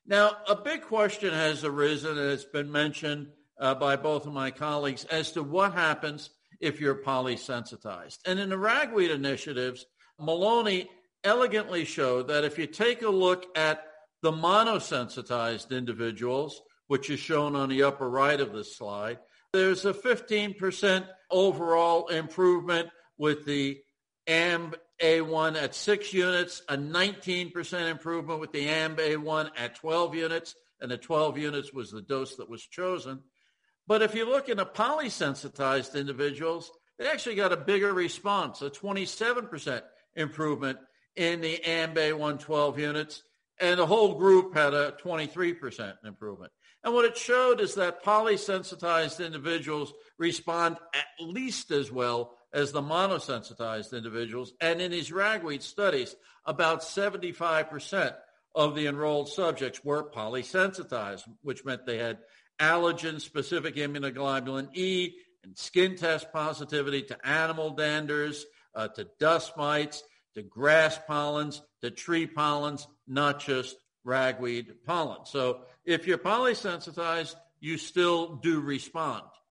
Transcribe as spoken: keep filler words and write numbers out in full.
Now, a big question has arisen, and it's been mentioned uh, by both of my colleagues, as to what happens if you're polysensitized. And in the ragweed initiatives, Maloney elegantly showed that if you take a look at the monosensitized individuals, which is shown on the upper right of this slide, there's a fifteen percent overall improvement with the A M B A one at six units, a nineteen percent improvement with the A M B A one at twelve units, and the twelve units was the dose that was chosen. But if you look in the polysensitized individuals, they actually got a bigger response, a twenty-seven percent improvement in the A M B A one twelve units, and the whole group had a twenty-three percent improvement. And what it showed is that polysensitized individuals respond at least as well as the monosensitized individuals. And in these ragweed studies, about seventy-five percent of the enrolled subjects were polysensitized, which meant they had allergen-specific immunoglobulin E and skin test positivity to animal danders, uh, to dust mites, to grass pollens, to tree pollens, not just ragweed pollen. So if you're polysensitized, you still do respond.